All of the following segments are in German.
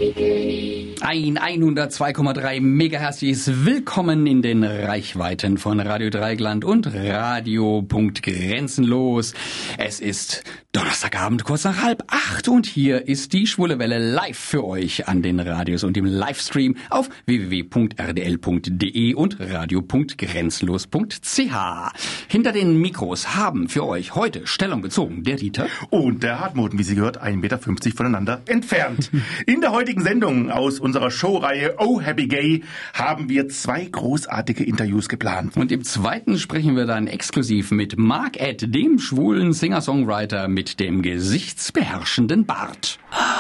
Ein 102,3 Megahertz. Willkommen in den Reichweiten von Radio Dreieckland und Radio.Grenzenlos. Es ist Donnerstagabend, kurz nach 7:30 und hier ist die Schwule Welle live für euch an den Radios und im Livestream auf www.rdl.de und radio.grenzenlos.ch. Hinter den Mikros haben für euch heute Stellung bezogen der Dieter und der Hartmut, wie Sie gehört, 1,50 Meter voneinander entfernt. In der heutigen Sendung aus unserer Showreihe Oh Happy Gay haben wir 2 großartige Interviews geplant. Und im zweiten sprechen wir dann exklusiv mit Mark Ed, dem schwulen Singer-Songwriter mit dem gesichtsbeherrschenden Bart.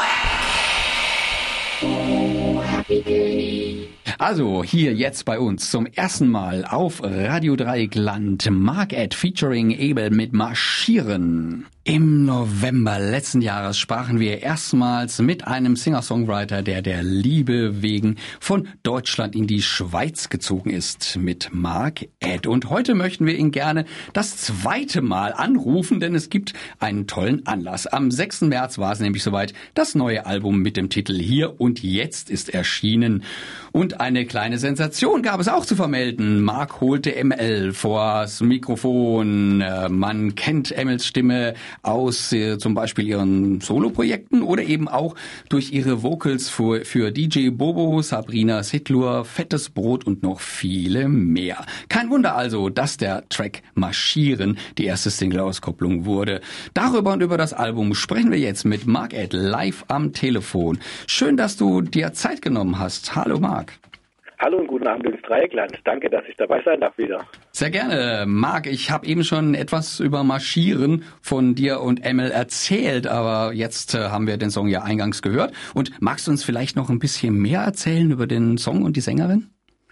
Oh Happy Gay. Also hier jetzt bei uns zum ersten Mal auf Radio Dreieckland Mark Ed featuring Abel mit Marschieren. Im November letzten Jahres sprachen wir erstmals mit einem Singer-Songwriter, der Liebe wegen von Deutschland in die Schweiz gezogen ist, mit Mark Ed. Und heute möchten wir ihn gerne das zweite Mal anrufen, denn es gibt einen tollen Anlass. Am 6. März war es nämlich soweit, das neue Album mit dem Titel Hier und Jetzt ist erschienen. Und eine kleine Sensation gab es auch zu vermelden. Mark holte ML vors Mikrofon. Man kennt MLs Stimme aus zum Beispiel ihren Soloprojekten oder eben auch durch ihre Vocals für DJ Bobo, Sabrina Sitlur, Fettes Brot und noch viele mehr. Kein Wunder also, dass der Track Marschieren die erste Single-Auskopplung wurde. Darüber und über das Album sprechen wir jetzt mit Mark Ed live am Telefon. Schön, dass du dir Zeit genommen hast. Hallo Mark. Hallo und guten Abend ins Dreieckland. Danke, dass ich dabei sein darf wieder. Sehr gerne. Marc, ich habe eben schon etwas über Marschieren von dir und ML erzählt, aber jetzt haben wir den Song ja eingangs gehört. Und magst du uns vielleicht noch ein bisschen mehr erzählen über den Song und die Sängerin?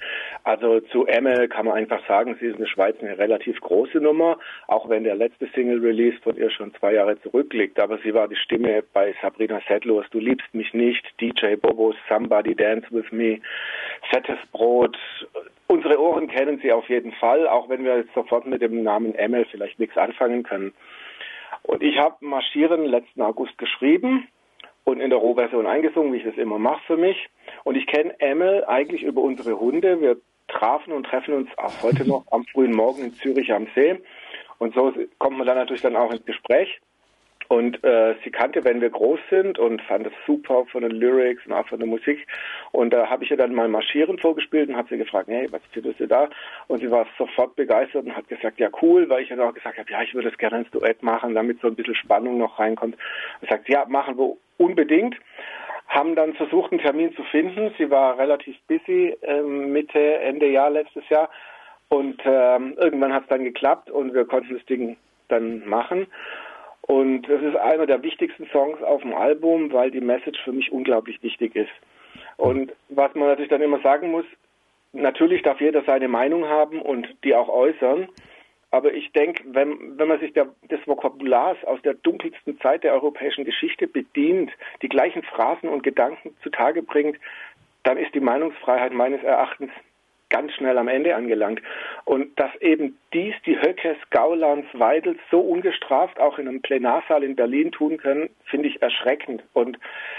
Also zu ML kann man einfach sagen, sie ist in der Schweiz eine relativ große Nummer, auch wenn der letzte Single-Release von ihr schon 2 Jahre zurückliegt. Aber sie war die Stimme bei Sabrina Setlurs, Du liebst mich nicht, DJ Bobos, Somebody Dance With Me, Fettes Brot. Unsere Ohren kennen sie auf jeden Fall, auch wenn wir jetzt sofort mit dem Namen ML vielleicht nichts anfangen können. Und ich habe Marschieren letzten August geschrieben und in der Rohversion eingesungen, wie ich das immer mache für mich. Und ich kenne ML eigentlich über unsere Hunde. Wir trafen und treffen uns auch heute noch am frühen Morgen in Zürich am See. Und so kommt man dann natürlich dann auch ins Gespräch. Und sie kannte, wenn wir groß sind, und fand es super von den Lyrics und auch von der Musik. Und da habe ich ihr dann mal Marschieren vorgespielt und habe sie gefragt, hey, was findest du da? Und sie war sofort begeistert und hat gesagt, ja cool, weil ich dann auch gesagt habe, ja, ich würde es gerne ins Duett machen, damit so ein bisschen Spannung noch reinkommt. Und sagt, ja, machen wir unbedingt. Haben dann versucht, einen Termin zu finden. Sie war relativ busy Mitte, Ende Jahr letztes Jahr. Und irgendwann hat es dann geklappt und wir konnten das Ding dann machen. Und es ist einer der wichtigsten Songs auf dem Album, weil die Message für mich unglaublich wichtig ist. Und was man natürlich dann immer sagen muss, natürlich darf jeder seine Meinung haben und die auch äußern. Aber ich denke, wenn man sich des Vokabulars aus der dunkelsten Zeit der europäischen Geschichte bedient, die gleichen Phrasen und Gedanken zutage bringt, dann ist die Meinungsfreiheit meines Erachtens ganz schnell am Ende angelangt. Und dass eben die Höckes, Gaulands, Weidels so ungestraft auch in einem Plenarsaal in Berlin tun können, finde ich erschreckend. Und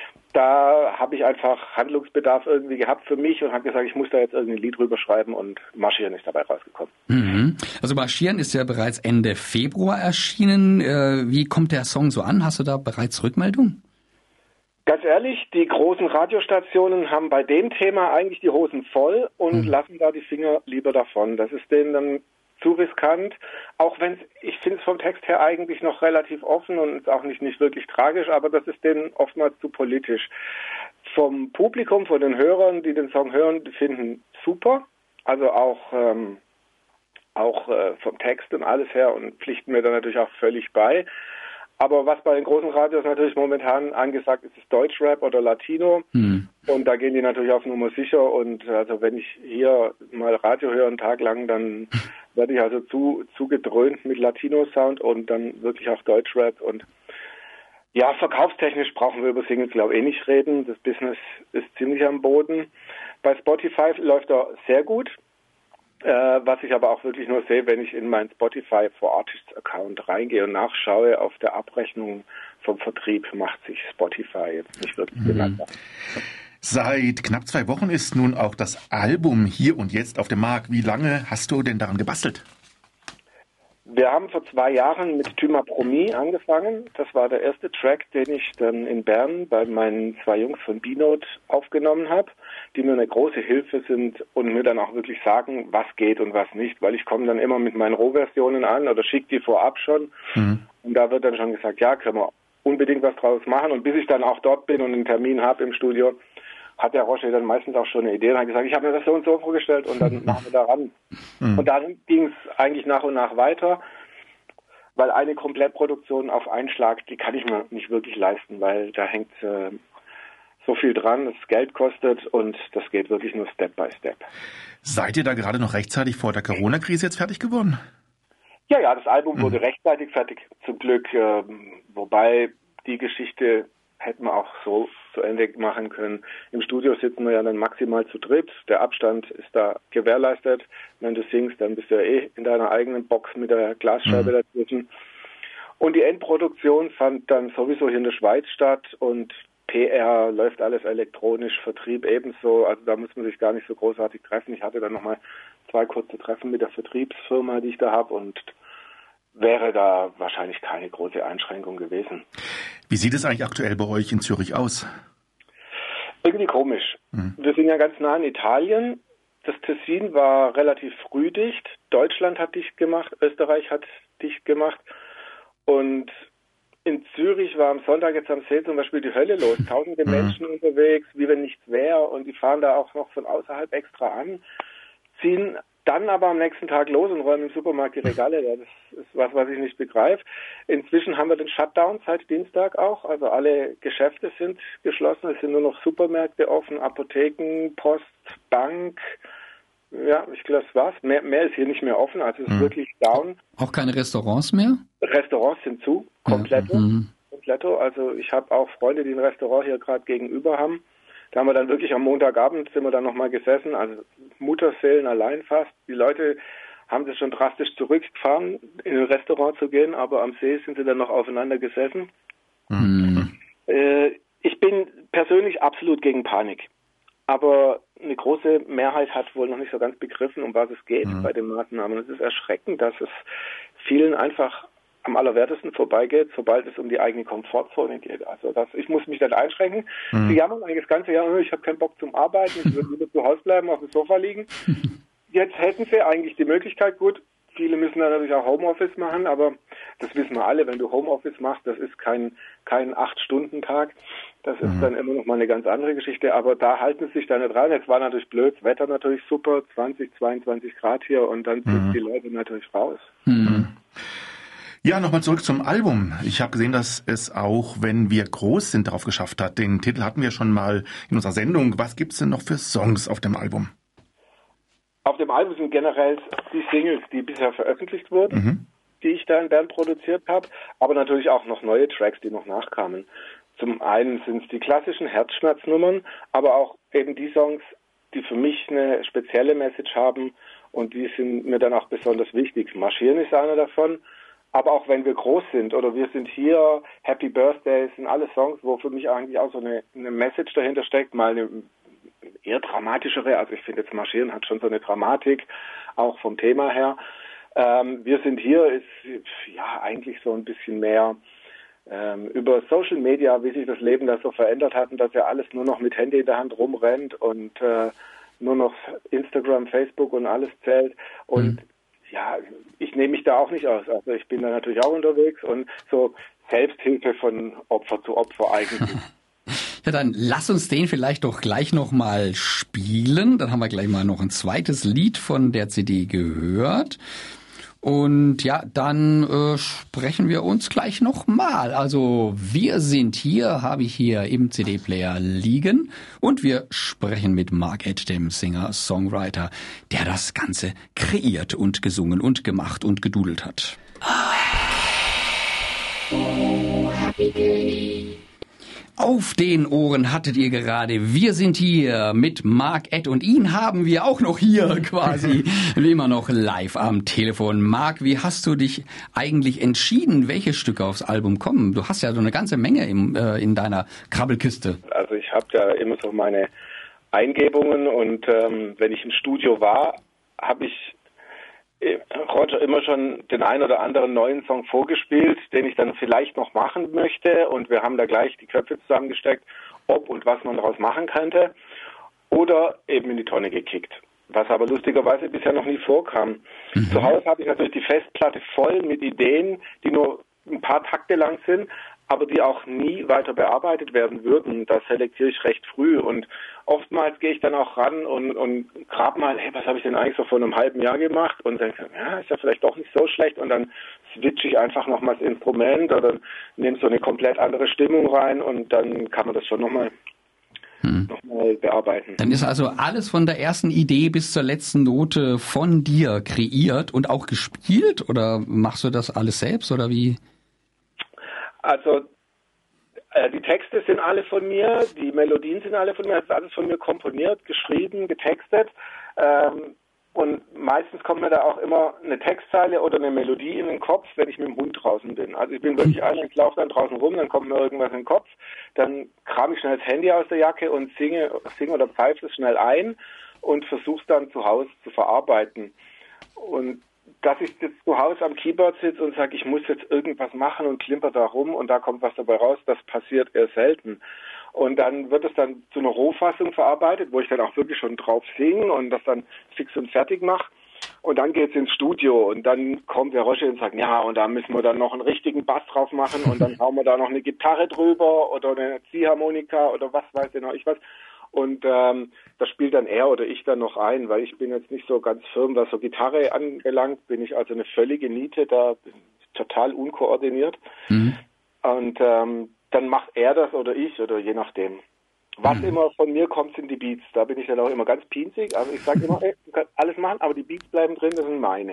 da habe ich einfach Handlungsbedarf irgendwie gehabt für mich und habe gesagt, ich muss da jetzt irgendwie ein Lied drüber schreiben, und Marschieren ist dabei rausgekommen. Mhm. Also Marschieren ist ja bereits Ende Februar erschienen. Wie kommt der Song so an? Hast du da bereits Rückmeldung? Ganz ehrlich, die großen Radiostationen haben bei dem Thema eigentlich die Hosen voll und lassen da die Finger lieber davon. Das ist denen dann zu riskant, auch wenn ich finde es vom Text her eigentlich noch relativ offen und ist auch nicht wirklich tragisch, aber das ist denen oftmals zu politisch. Vom Publikum, von den Hörern, die den Song hören, die finden super, also auch vom Text und alles her, und pflichten mir da natürlich auch völlig bei. Aber was bei den großen Radios natürlich momentan angesagt ist, ist Deutschrap oder Latino. Und da gehen die natürlich auf Nummer sicher. Und also wenn ich hier mal Radio höre einen Tag lang, dann werde ich also zugedröhnt mit Latino-Sound und dann wirklich auch Deutschrap. Und ja, verkaufstechnisch brauchen wir über Singles, glaube ich, nicht reden. Das Business ist ziemlich am Boden. Bei Spotify läuft er sehr gut. Was ich aber auch wirklich nur sehe, wenn ich in meinen Spotify for Artists Account reingehe und nachschaue, auf der Abrechnung vom Vertrieb macht sich Spotify jetzt nicht wirklich bemerkbar. Seit knapp 2 Wochen ist nun auch das Album Hier und Jetzt auf dem Markt. Wie lange hast du denn daran gebastelt? Wir haben vor 2 Jahren mit Tu m'as promis angefangen. Das war der erste Track, den ich dann in Bern bei meinen 2 Jungs von B-Note aufgenommen habe, die mir eine große Hilfe sind und mir dann auch wirklich sagen, was geht und was nicht, weil ich komme dann immer mit meinen Rohversionen an oder schicke die vorab schon. Und da wird dann schon gesagt, ja, können wir unbedingt was draus machen. Und bis ich dann auch dort bin und einen Termin habe im Studio, hat der Roger dann meistens auch schon eine Idee und hat gesagt, ich habe mir das so und so vorgestellt und dann machen wir da ran. Und dann ging es eigentlich nach und nach weiter, weil eine Komplettproduktion auf einen Schlag, die kann ich mir nicht wirklich leisten, weil da hängt so viel dran, das Geld kostet und das geht wirklich nur Step by Step. Seid ihr da gerade noch rechtzeitig vor der Corona-Krise jetzt fertig geworden? Ja, das Album wurde rechtzeitig fertig, zum Glück, wobei die Geschichte hätten wir auch so zu Ende machen können. Im Studio sitzen wir ja dann maximal zu dritt. Der Abstand ist da gewährleistet. Wenn du singst, dann bist du ja in deiner eigenen Box mit der Glasscheibe dazwischen. Und die Endproduktion fand dann sowieso hier in der Schweiz statt und PR läuft alles elektronisch, Vertrieb ebenso. Also da muss man sich gar nicht so großartig treffen. Ich hatte dann nochmal 2 kurze Treffen mit der Vertriebsfirma, die ich da habe und wäre da wahrscheinlich keine große Einschränkung gewesen. Wie sieht es eigentlich aktuell bei euch in Zürich aus? Irgendwie komisch. Wir sind ja ganz nah in Italien. Das Tessin war relativ früh dicht. Deutschland hat dicht gemacht. Österreich hat dicht gemacht. Und in Zürich war am Sonntag jetzt am See zum Beispiel die Hölle los. Tausende Menschen unterwegs, wie wenn nichts wäre. Und die fahren da auch noch von außerhalb extra an, ziehen dann aber am nächsten Tag los und räumen im Supermarkt die Regale. Ja, das ist was ich nicht begreife. Inzwischen haben wir den Shutdown seit Dienstag auch. Also alle Geschäfte sind geschlossen. Es sind nur noch Supermärkte offen, Apotheken, Post, Bank. Ja, ich glaube, das war's. Mehr ist hier nicht mehr offen. Also es ist wirklich down. Auch keine Restaurants mehr? Restaurants sind zu. Kompletto. Also ich habe auch Freunde, die ein Restaurant hier gerade gegenüber haben. Da haben wir dann wirklich am Montagabend sind wir dann nochmal gesessen, also Mutterseelen allein fast. Die Leute haben sich schon drastisch zurückgefahren, in ein Restaurant zu gehen, aber am See sind sie dann noch aufeinander gesessen. Ich bin persönlich absolut gegen Panik. Aber eine große Mehrheit hat wohl noch nicht so ganz begriffen, um was es geht bei den Maßnahmen. Es ist erschreckend, dass es vielen einfach am allerwertesten vorbeigeht, sobald es um die eigene Komfortzone geht. Also ich muss mich dann einschränken. Die jammern eigentlich das ganze Jahr, ich habe keinen Bock zum Arbeiten, ich würde lieber zu Hause bleiben, auf dem Sofa liegen. Jetzt hätten sie eigentlich die Möglichkeit, gut, viele müssen dann natürlich auch Homeoffice machen, aber das wissen wir alle, wenn du Homeoffice machst, das ist kein 8-Stunden-Tag. Das ist dann immer noch mal eine ganz andere Geschichte, aber da halten sie sich da nicht rein. Jetzt war natürlich blöd, das Wetter natürlich super, 20, 22 Grad hier und dann zieht die Leute natürlich raus. Ja, nochmal zurück zum Album. Ich habe gesehen, dass es auch, wenn wir groß sind, darauf geschafft hat. Den Titel hatten wir schon mal in unserer Sendung. Was gibt's denn noch für Songs auf dem Album? Auf dem Album sind generell die Singles, die bisher veröffentlicht wurden, die ich da in Bern produziert habe, aber natürlich auch noch neue Tracks, die noch nachkamen. Zum einen sind es die klassischen Herzschmerznummern, aber auch eben die Songs, die für mich eine spezielle Message haben und die sind mir dann auch besonders wichtig. Marschieren ist einer davon. Aber auch wenn wir groß sind oder wir sind hier, Happy Birthday, sind alle Songs, wo für mich eigentlich auch so eine Message dahinter steckt, mal eine eher dramatischere. Also ich finde jetzt Marschieren hat schon so eine Dramatik, auch vom Thema her. Wir sind hier ist ja eigentlich so ein bisschen mehr über Social Media, wie sich das Leben da so verändert hat und dass ja alles nur noch mit Handy in der Hand rumrennt und nur noch Instagram, Facebook und alles zählt und ja, ich nehme mich da auch nicht aus. Also ich bin da natürlich auch unterwegs und so Selbsthilfe von Opfer zu Opfer eigentlich. Ja, dann lass uns den vielleicht doch gleich nochmal spielen. Dann haben wir gleich mal noch ein zweites Lied von der CD gehört. Und ja, dann sprechen wir uns gleich nochmal. Also wir sind hier, habe ich hier im CD-Player liegen und wir sprechen mit Mark-Ed, dem Singer-Songwriter, der das Ganze kreiert und gesungen und gemacht und gedudelt hat. Auf den Ohren hattet ihr gerade, wir sind hier mit Mark, Ed und ihn haben wir auch noch hier quasi, wie immer noch live am Telefon. Mark, wie hast du dich eigentlich entschieden, welche Stücke aufs Album kommen? Du hast ja so eine ganze Menge in deiner Krabbelkiste. Also ich habe da immer so meine Eingebungen und wenn ich im Studio war, habe ich Roger immer schon den einen oder anderen neuen Song vorgespielt, den ich dann vielleicht noch machen möchte, und wir haben da gleich die Köpfe zusammengesteckt, ob und was man daraus machen könnte, oder eben in die Tonne gekickt, was aber lustigerweise bisher noch nie vorkam. Zu Hause habe ich natürlich die Festplatte voll mit Ideen, die nur ein paar Takte lang sind, aber die auch nie weiter bearbeitet werden würden. Das selektiere ich recht früh, und oftmals gehe ich dann auch ran und grab mal, hey, was habe ich denn eigentlich so vor einem halben Jahr gemacht, und denke, ja, ist ja vielleicht doch nicht so schlecht, und dann switche ich einfach nochmal das Instrument oder nehme so eine komplett andere Stimmung rein, und dann kann man das schon nochmal bearbeiten. Dann ist also alles von der ersten Idee bis zur letzten Note von dir kreiert und auch gespielt, oder machst du das alles selbst, oder wie? Also die Texte sind alle von mir, die Melodien sind alle von mir, es ist alles von mir komponiert, geschrieben, getextet, und meistens kommt mir da auch immer eine Textzeile oder eine Melodie in den Kopf, wenn ich mit dem Hund draußen bin. Also ich bin wirklich ich laufe dann draußen rum, dann kommt mir irgendwas in den Kopf, dann kram ich schnell das Handy aus der Jacke und singe oder pfeife es schnell ein und versuche es dann zu Hause zu verarbeiten. Und dass ich jetzt zu Hause am Keyboard sitze und sage, ich muss jetzt irgendwas machen und klimper da rum und da kommt was dabei raus, das passiert eher selten. Und dann wird es dann zu einer Rohfassung verarbeitet, wo ich dann auch wirklich schon drauf singe und das dann fix und fertig mache. Und dann geht's ins Studio und dann kommt der Roger und sagt, ja, und da müssen wir dann noch einen richtigen Bass drauf machen und dann hauen wir da noch eine Gitarre drüber oder eine Ziehharmonika oder was weiß ich noch, ich was. Und das spielt dann er oder ich dann noch ein, weil ich bin jetzt nicht so ganz firm, was so Gitarre anbelangt, bin ich also eine völlige Niete, da bin ich total unkoordiniert. Und dann macht er das oder ich oder je nachdem. Was immer von mir kommt, sind die Beats. Da bin ich dann auch immer ganz pinzig. Also ich sage immer, ey, du kannst alles machen, aber die Beats bleiben drin, das sind meine.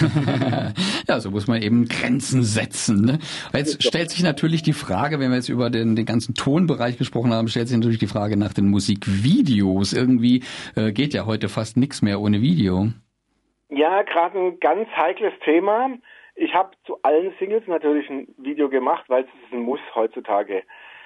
Ja, so muss man eben Grenzen setzen. Ne? Jetzt stellt sich natürlich die Frage, wenn wir jetzt über den ganzen Tonbereich gesprochen haben, stellt sich natürlich die Frage nach den Musikvideos. Irgendwie geht ja heute fast nichts mehr ohne Video. Ja, gerade ein ganz heikles Thema. Ich habe zu allen Singles natürlich ein Video gemacht, weil es ist ein Muss heutzutage.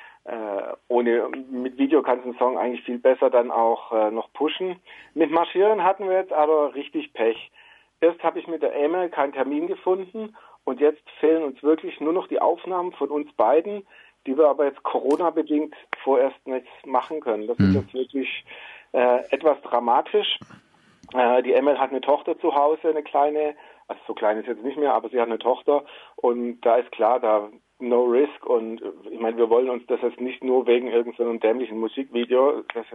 Mit Video kannst du einen Song eigentlich viel besser dann auch noch pushen. Mit Marschieren hatten wir jetzt aber richtig Pech. Erst habe ich mit der Emma keinen Termin gefunden und jetzt fehlen uns wirklich nur noch die Aufnahmen von uns beiden, die wir aber jetzt Corona-bedingt vorerst nichts machen können. Das ist jetzt wirklich etwas dramatisch. Die Emma hat eine Tochter zu Hause, eine kleine, also so klein ist jetzt nicht mehr, aber sie hat eine Tochter und da ist klar, da no risk, und ich meine, wir wollen uns das jetzt nicht nur wegen irgendeinem dämlichen Musikvideo, das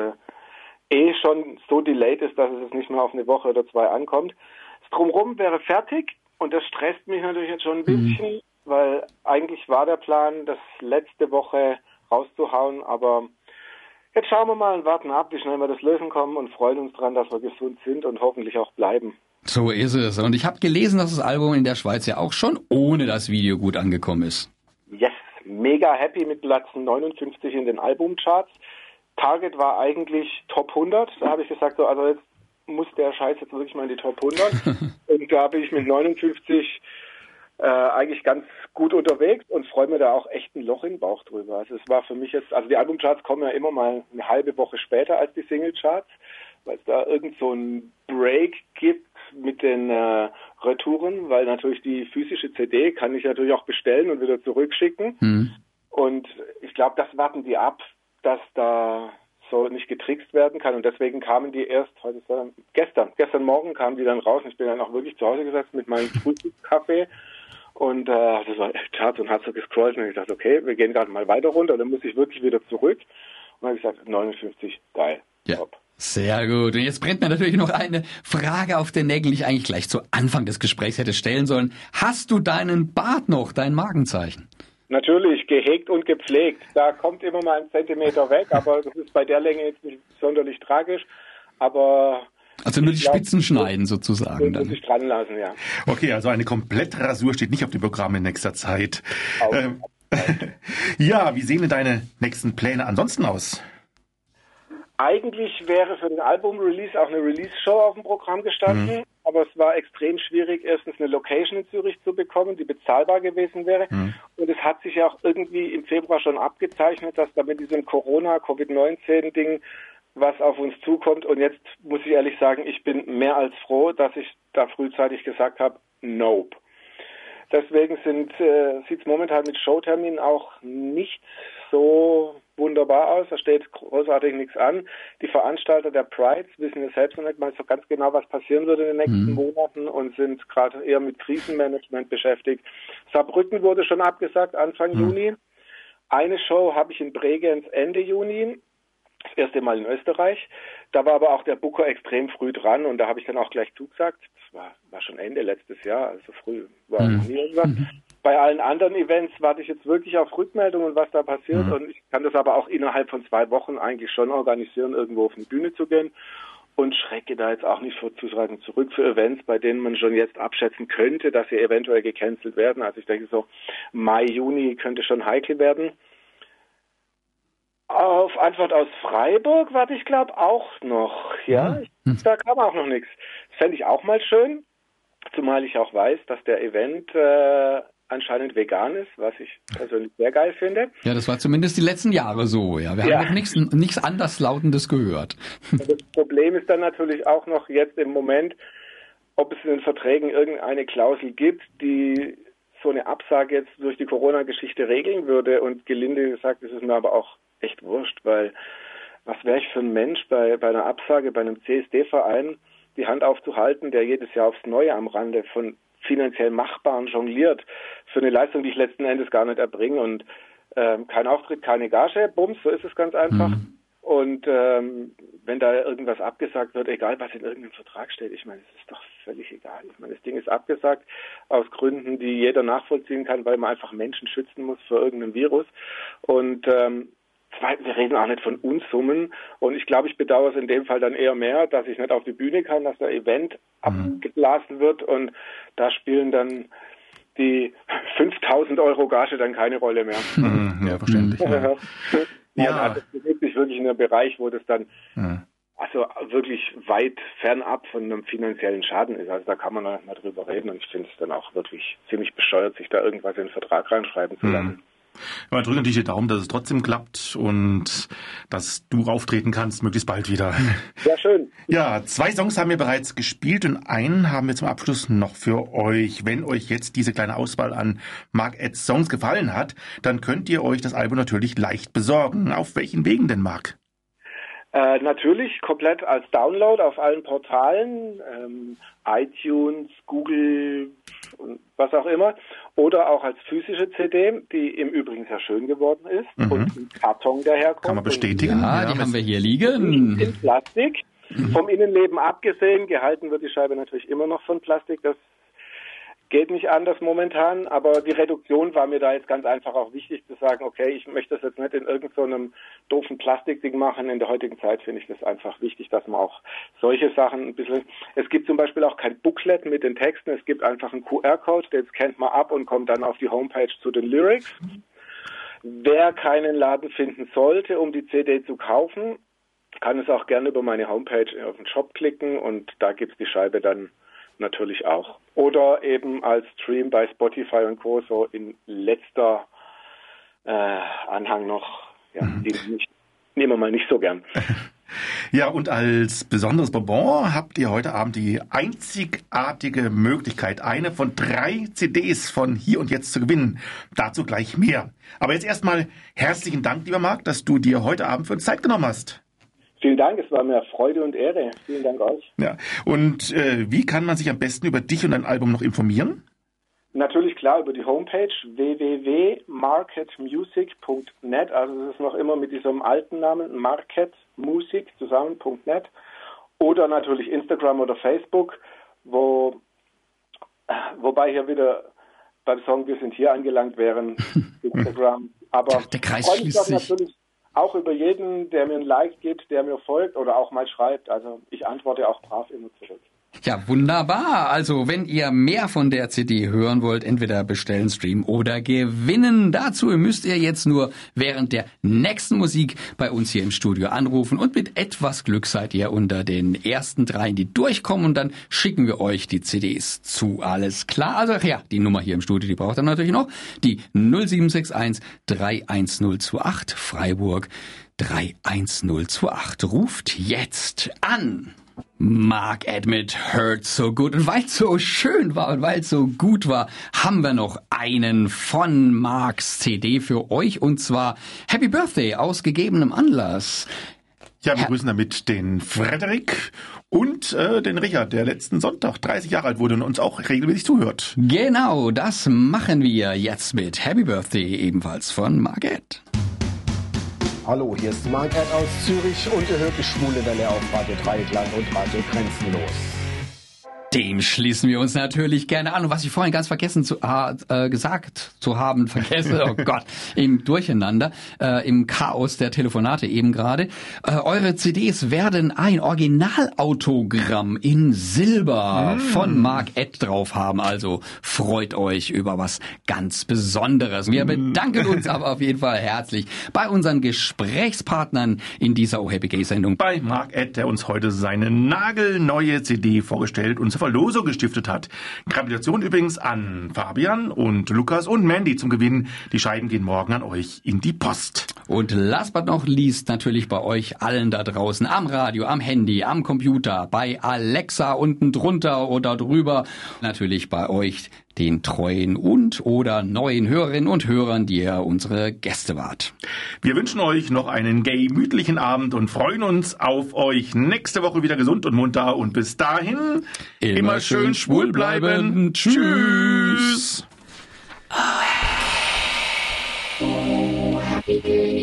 jetzt schon so delayed ist, dass es jetzt nicht mehr auf eine Woche oder zwei ankommt. Das Drumherum wäre fertig und das stresst mich natürlich jetzt schon ein bisschen, weil eigentlich war der Plan, das letzte Woche rauszuhauen, aber jetzt schauen wir mal und warten ab, wie schnell wir das lösen kommen und freuen uns dran, dass wir gesund sind und hoffentlich auch bleiben. So ist es. Und ich habe gelesen, dass das Album in der Schweiz ja auch schon ohne das Video gut angekommen ist. Yes, mega happy mit Platz 59 in den Albumcharts. Target war eigentlich Top 100. Da habe ich gesagt, so, also jetzt muss der Scheiß jetzt wirklich mal in die Top 100. Und da bin ich mit 59 eigentlich ganz gut unterwegs und freue mir da auch echt ein Loch im Bauch drüber. Also es war für mich jetzt, also die Albumcharts kommen ja immer mal eine halbe Woche später als die Singlecharts, weil es da irgend so einen Break gibt mit den Retouren, weil natürlich die physische CD kann ich natürlich auch bestellen und wieder zurückschicken. Und ich glaube, das warten die ab, dass da so nicht getrickst werden kann, und deswegen kamen die erst, gestern Morgen kamen die dann raus, und ich bin dann auch wirklich zu Hause gesetzt mit meinem Frühstückskaffee und das war Charts und hat so gescrollt und ich dachte, okay, wir gehen gerade mal weiter runter, dann muss ich wirklich wieder zurück und dann habe ich gesagt, 59, geil, ja. Top. Sehr gut. Und jetzt brennt mir natürlich noch eine Frage auf den Nägeln, die ich eigentlich gleich zu Anfang des Gesprächs hätte stellen sollen. Hast du deinen Bart noch, dein Markenzeichen? Natürlich, gehegt und gepflegt. Da kommt immer mal 1 Zentimeter weg, aber das ist bei der Länge jetzt nicht sonderlich tragisch. Aber also nur die Spitzen schneiden sozusagen. Muss ich dran lassen, ja. Okay, also eine Komplettrasur steht nicht auf dem Programm in nächster Zeit. Ja, wie sehen denn deine nächsten Pläne ansonsten aus? Eigentlich wäre für den Album-Release auch eine Release-Show auf dem Programm gestanden, aber es war extrem schwierig, erstens eine Location in Zürich zu bekommen, die bezahlbar gewesen wäre. Und es hat sich ja auch irgendwie im Februar schon abgezeichnet, dass da mit diesem Corona-Covid-19-Ding was auf uns zukommt. Und jetzt muss ich ehrlich sagen, ich bin mehr als froh, dass ich da frühzeitig gesagt habe, nope. Deswegen sieht es momentan mit Showterminen auch nicht so wunderbar aus. Da steht großartig nichts an. Die Veranstalter der Prides wissen ja selbst noch nicht mal so ganz genau, was passieren wird in den nächsten Monaten und sind gerade eher mit Krisenmanagement beschäftigt. Saarbrücken wurde schon abgesagt, Anfang Juni. Eine Show habe ich in Bregenz Ende Juni. Das erste Mal in Österreich. Da war aber auch der Booker extrem früh dran und da habe ich dann auch gleich zugesagt. Das war schon Ende letztes Jahr, also früh war noch nie irgendwas. Bei allen anderen Events warte ich jetzt wirklich auf Rückmeldungen, was da passiert und ich kann das aber auch innerhalb von 2 Wochen eigentlich schon organisieren, irgendwo auf eine Bühne zu gehen und schrecke da jetzt auch nicht vor Zusagen zurück für Events, bei denen man schon jetzt abschätzen könnte, dass sie eventuell gecancelt werden. Also ich denke so Mai, Juni könnte schon heikel werden. Auf Antwort aus Freiburg warte ich, glaube auch noch. Ja, da kam auch noch nichts. Das fände ich auch mal schön, zumal ich auch weiß, dass der Event anscheinend vegan ist, was ich persönlich sehr geil finde. Ja, das war zumindest die letzten Jahre so. Ja, wir haben noch nichts Anderslautendes gehört. Das Problem ist dann natürlich auch noch jetzt im Moment, ob es in den Verträgen irgendeine Klausel gibt, die so eine Absage jetzt durch die Corona-Geschichte regeln würde. Und gelinde gesagt, ist es mir aber auch echt wurscht, weil was wäre ich für ein Mensch bei einer Absage, bei einem CSD-Verein, die Hand aufzuhalten, der jedes Jahr aufs Neue am Rande von finanziell Machbaren jongliert, für eine Leistung, die ich letzten Endes gar nicht erbringe und kein Auftritt, keine Gage, bums, so ist es ganz einfach. Und wenn da irgendwas abgesagt wird, egal was in irgendeinem Vertrag steht, ich meine, es ist doch völlig egal. Ich meine, das Ding ist abgesagt aus Gründen, die jeder nachvollziehen kann, weil man einfach Menschen schützen muss vor irgendeinem Virus. Und zweitens, wir reden auch nicht von Unsummen und ich glaube, ich bedauere es in dem Fall dann eher mehr, dass ich nicht auf die Bühne kann, dass der Event abgeblasen wird und da spielen dann die 5.000 € Gage dann keine Rolle mehr. Ja, verständlich. Ja, das bewegt sich wirklich in einem Bereich, wo das dann also wirklich weit fernab von einem finanziellen Schaden ist. Also da kann man noch nicht mal drüber reden und ich finde es dann auch wirklich ziemlich bescheuert, sich da irgendwas in den Vertrag reinschreiben zu lassen. Wir drücken natürlich die Daumen, dass es trotzdem klappt und dass du auftreten kannst, möglichst bald wieder. Ja, schön. Ja, 2 Songs haben wir bereits gespielt und einen haben wir zum Abschluss noch für euch. Wenn euch jetzt diese kleine Auswahl an Mark-Eds Songs gefallen hat, dann könnt ihr euch das Album natürlich leicht besorgen. Auf welchen Wegen denn, Mark? Natürlich komplett als Download auf allen Portalen, iTunes, Google und was auch immer, oder auch als physische CD, die im Übrigen sehr schön geworden ist und im Karton daherkommt. Kann man bestätigen. Ja, die haben wir hier liegen. In Plastik. Vom Innenleben abgesehen, gehalten wird die Scheibe natürlich immer noch von Plastik, das geht nicht anders momentan, aber die Reduktion war mir da jetzt ganz einfach auch wichtig zu sagen, okay, ich möchte das jetzt nicht in irgendeinem doofen Plastikding machen. In der heutigen Zeit finde ich das einfach wichtig, dass man auch solche Sachen ein bisschen... Es gibt zum Beispiel auch kein Booklet mit den Texten, es gibt einfach einen QR-Code, den scannt man ab und kommt dann auf die Homepage zu den Lyrics. Wer keinen Laden finden sollte, um die CD zu kaufen, kann es auch gerne über meine Homepage auf den Shop klicken und da gibt es die Scheibe dann natürlich auch. Oder eben als Stream bei Spotify und Co. so in letzter Anhang noch. Ja, die nehmen wir mal nicht so gern. Ja, und als besonderes Bonbon habt ihr heute Abend die einzigartige Möglichkeit, eine von 3 CDs von Hier und Jetzt zu gewinnen. Dazu gleich mehr. Aber jetzt erstmal herzlichen Dank, lieber Marc, dass du dir heute Abend für uns Zeit genommen hast. Vielen Dank, es war mir Freude und Ehre. Vielen Dank euch. Ja, und wie kann man sich am besten über dich und dein Album noch informieren? Natürlich klar über die Homepage www.marketmusic.net. Also es ist noch immer mit diesem alten Namen Marketmusic zusammen.net. Oder natürlich Instagram oder Facebook, wobei hier wieder beim Song Wir sind hier angelangt wären, Instagram. Aber der Kreis schließt sich. Natürlich auch über jeden, der mir ein Like gibt, der mir folgt oder auch mal schreibt. Also ich antworte auch brav immer zurück. Ja, wunderbar. Also, wenn ihr mehr von der CD hören wollt, entweder bestellen, streamen oder gewinnen. Dazu müsst ihr jetzt nur während der nächsten Musik bei uns hier im Studio anrufen und mit etwas Glück seid ihr unter den ersten 3, die durchkommen und dann schicken wir euch die CDs zu. Alles klar? Also, ja, die Nummer hier im Studio, die braucht ihr natürlich noch. Die 0761 31028 Freiburg 31028. Ruft jetzt an. Mark Ed mit Hurt So Good. Und weil es so schön war und weil es so gut war, haben wir noch einen von Marks CD für euch. Und zwar Happy Birthday aus gegebenem Anlass. Ja, wir grüßen damit den Frederik und den Richard, der letzten Sonntag 30 Jahre alt wurde und uns auch regelmäßig zuhört. Genau, das machen wir jetzt mit Happy Birthday, ebenfalls von Mark Ed. Hallo, hier ist Mark Ed aus Zürich und ihr hört die Schwule Welle auf Radio Dreieckland und Radio Grenzenlos. Dem schließen wir uns natürlich gerne an. Und was ich vorhin ganz vergessen gesagt zu haben, oh Gott, im Durcheinander, im Chaos der Telefonate eben gerade. Eure CDs werden ein Originalautogramm in Silber von Mark Ed drauf haben. Also freut euch über was ganz Besonderes. Wir bedanken uns aber auf jeden Fall herzlich bei unseren Gesprächspartnern in dieser Oh Happy Gay Sendung. Bei Mark Ed, der uns heute seine nagelneue CD vorgestellt und zur Verlosung gestiftet hat. Gratulation übrigens an Fabian und Lukas und Mandy zum Gewinn. Die Scheiben gehen morgen an euch in die Post. Und last but not least natürlich bei euch allen da draußen am Radio, am Handy, am Computer, bei Alexa unten drunter oder drüber. Natürlich bei euch, den treuen und oder neuen Hörerinnen und Hörern, die ihr unsere Gäste wart. Wir wünschen euch noch einen gemütlichen Abend und freuen uns auf euch nächste Woche wieder gesund und munter. Und bis dahin immer schön schwul bleiben. Tschüss. Oh, happy day.